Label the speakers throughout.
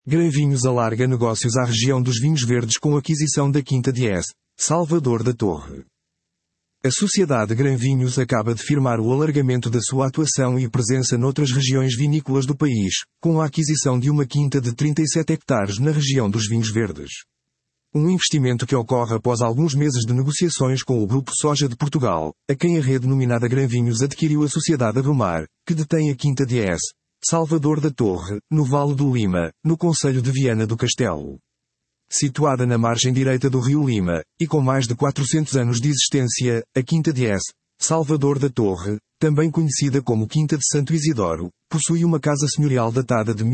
Speaker 1: Granvinhos alarga negócios à região dos vinhos verdes com a aquisição da Quinta de S, Salvador da Torre. A Sociedade Granvinhos acaba de firmar o alargamento da sua atuação e presença noutras regiões vinícolas do país, com a aquisição de uma quinta de 37 hectares na região dos vinhos verdes. Um investimento que ocorre após alguns meses de negociações com o Grupo Soja de Portugal, a quem a rede denominada Granvinhos adquiriu a Sociedade Agromar, que detém a Quinta de S, Salvador da Torre, no Vale do Lima, no concelho de Viana do Castelo. Situada na margem direita do rio Lima, e com mais de 400 anos de existência, a Quinta de S, Salvador da Torre, também conhecida como Quinta de Santo Isidoro, possui uma casa senhorial datada de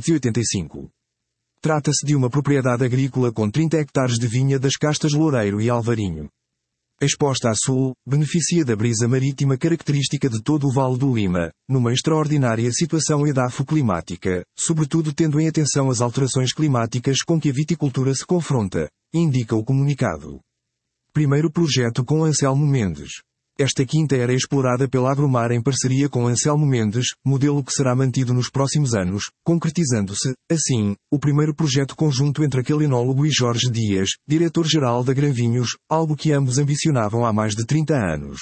Speaker 1: 1685. Trata-se de uma propriedade agrícola com 30 hectares de vinha das castas Loureiro e Alvarinho. Exposta a sul, beneficia da brisa marítima característica de todo o Vale do Lima, numa extraordinária situação edafoclimática, sobretudo tendo em atenção as alterações climáticas com que a viticultura se confronta, indica o comunicado. Primeiro projeto com Anselmo Mendes. Esta quinta era explorada pela Agromar em parceria com Anselmo Mendes, modelo que será mantido nos próximos anos, concretizando-se, assim, o primeiro projeto conjunto entre aquele enólogo e Jorge Dias, diretor-geral da Granvinhos, algo que ambos ambicionavam há mais de 30 anos.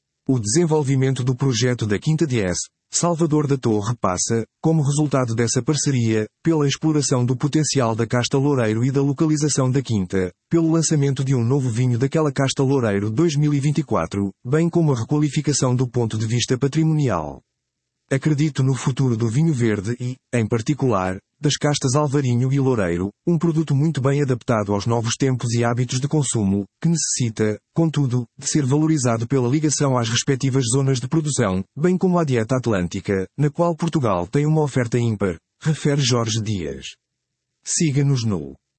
Speaker 1: O desenvolvimento do projeto da Quinta de S, Salvador da Torre passa, como resultado dessa parceria, pela exploração do potencial da casta Loureiro e da localização da quinta, pelo lançamento de um novo vinho daquela casta Loureiro 2024, bem como a requalificação do ponto de vista patrimonial. Acredito no futuro do vinho verde e, em particular, das castas Alvarinho e Loureiro, um produto muito bem adaptado aos novos tempos e hábitos de consumo, que necessita, contudo, de ser valorizado pela ligação às respectivas zonas de produção, bem como à dieta atlântica, na qual Portugal tem uma oferta ímpar, refere Jorge Dias. Siga-nos no